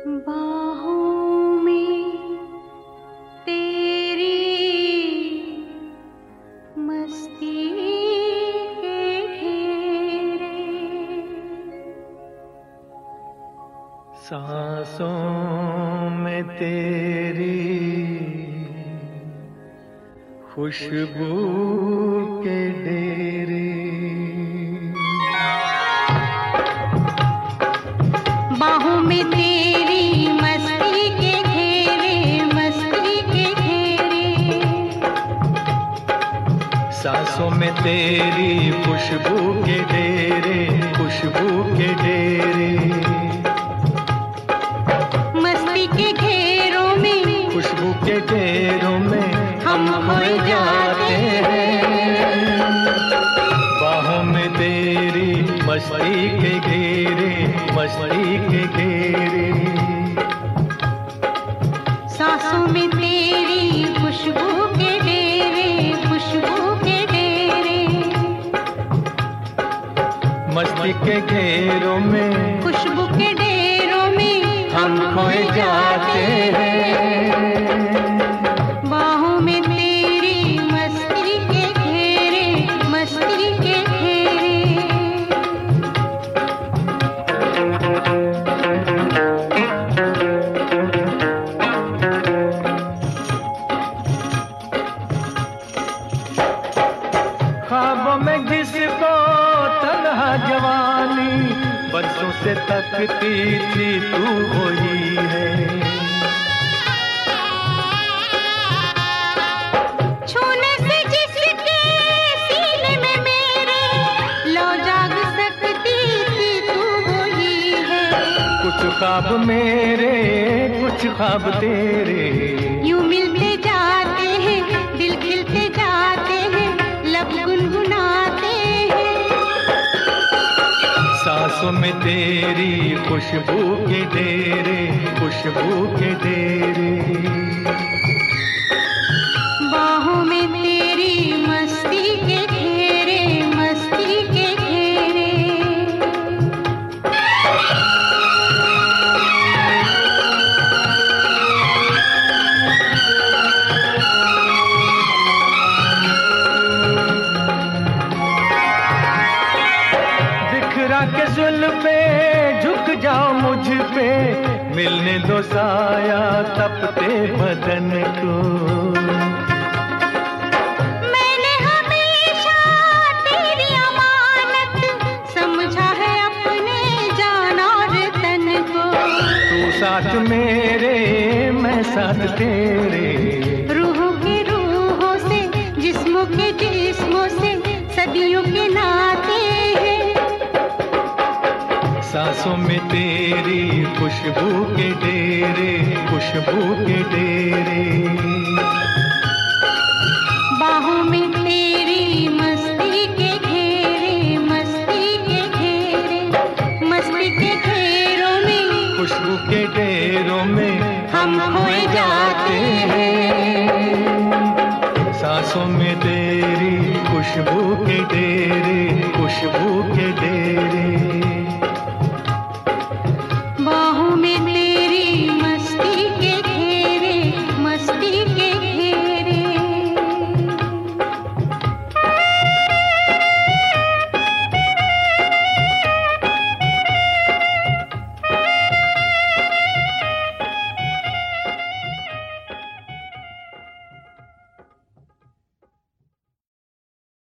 बाहों में तेरी मस्ती के घेरे, सांसों में तेरी खुशबू के डेरे, बाहों में तेरी मस्ती के घेरे, मस्ती के घेरे, सांसों में तेरी खुशबू के डेरे, खुशबू के डेरे, मस्ती के घेरों में, खुशबू के डेरों में हम खोए जाते हैं। बाहों में तेरी मस्ती के घेरे, मस्ती के घेरे, सांसों में तेरी खुशबू के डेरे, खुशबू के डेरे, मस्ती के घेरों में, खुशबू के डेरों में हम खोए जाते हैं। बाहों में तेरी मस्ती के घेरे, मस्ती के घेरे, ख्वाबों में जिसको तन्हा जवानी बरसों से तकती थी तू वही है। छूने से जिसके सीने में मेरे लो जाग सकती थी तू वही है। कुछ ख्वाब मेरे, कुछ ख्वाब तेरे, यूं मिलते जाते हैं, दिल खिलते जाते हैं, लब गुनगुनाते हैं। सांसों में तेरी खुशबू के डेरे, खुशबू के डेरे, बाहों में तेरी मस्ती के घेरे, मस्ती के घेरे, बिखरा के जुल्फे झुक जाओ मुझ पे, मिलने दो साया तपते बदन को। मैंने हमेशा तेरी अमानत समझा है अपने जान और तन को। तू साथ मेरे, मैं साथ तेरे, रूहों के रूहों से, जिस्मों के जिस्मों से सदियों के नाते हैं। सांसों में तेरी खुशबू के डेरे, खुशबू के डेरे, बाहों में तेरी मस्ती के घेरे, मस्ती के घेरे, मस्ती के घेरों में, खुशबू के डेरों में हम खोए जाते हैं। सांसों में तेरी खुशबू के डेरे, खुशबू के डेरे।